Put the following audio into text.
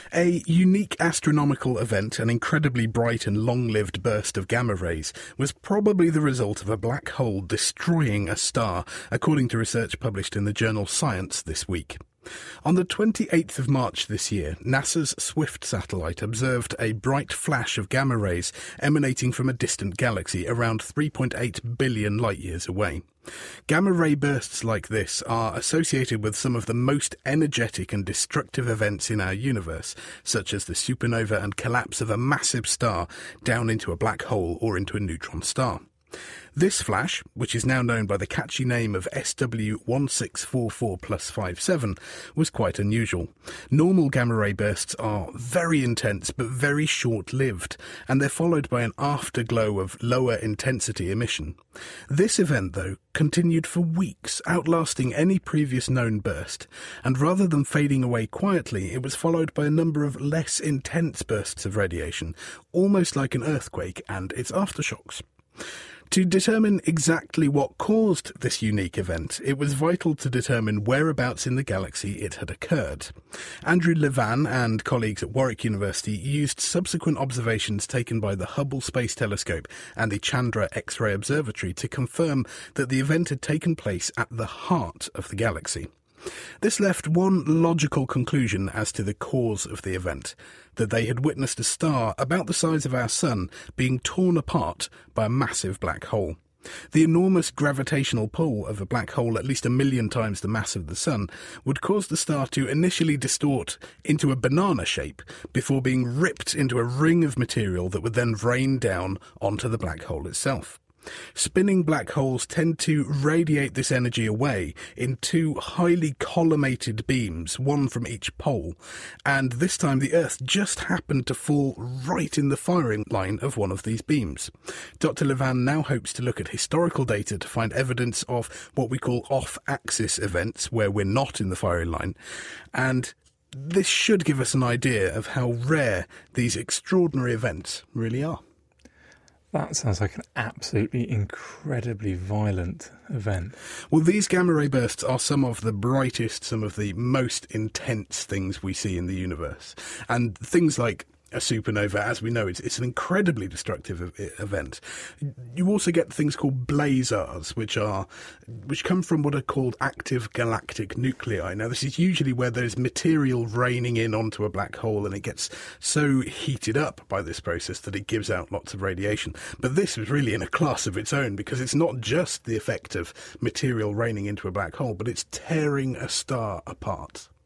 A unique astronomical event, an incredibly bright and long-lived burst of gamma rays, was probably the result of a black hole destroying a star, according to research published in the journal Science this week. On the 28th of March this year, NASA's SWIFT satellite observed a bright flash of gamma rays emanating from a distant galaxy around 3.8 billion light-years away. Gamma ray bursts like this are associated with some of the most energetic and destructive events in our universe, such as the supernova and collapse of a massive star down into a black hole or into a neutron star. This flash, which is now known by the catchy name of SW1644+57, was quite unusual. Normal gamma-ray bursts are very intense but very short-lived, and they're followed by an afterglow of lower-intensity emission. This event, though, continued for weeks, outlasting any previous known burst, and rather than fading away quietly, it was followed by a number of less intense bursts of radiation, almost like an earthquake and its aftershocks. To determine exactly what caused this unique event, it was vital to determine whereabouts in the galaxy it had occurred. Andrew Levan and colleagues at Warwick University used subsequent observations taken by the Hubble Space Telescope and the Chandra X-ray Observatory to confirm that the event had taken place at the heart of the galaxy. This left one logical conclusion as to the cause of the event, that they had witnessed a star about the size of our Sun being torn apart by a massive black hole. The enormous gravitational pull of a black hole, at least 1 million times the mass of the Sun, would cause the star to initially distort into a banana shape before being ripped into a ring of material that would then rain down onto the black hole itself. Spinning black holes tend to radiate this energy away in two highly collimated beams, one from each pole, and this time the Earth just happened to fall right in the firing line of one of these beams. Dr. Levan now hopes to look at historical data to find evidence of what we call off-axis events, where we're not in the firing line, and this should give us an idea of how rare these extraordinary events really are. That sounds like an absolutely incredibly violent event. Well, these gamma-ray bursts are some of the brightest, some of the most intense things we see in the universe. And things like a supernova, as we know, it's an incredibly destructive event. You also get things called blazars, which come from what are called active galactic nuclei. Now, this is usually where there's material raining in onto a black hole, and it gets so heated up by this process that it gives out lots of radiation. But this is really in a class of its own, because it's not just the effect of material raining into a black hole, but it's tearing a star apart.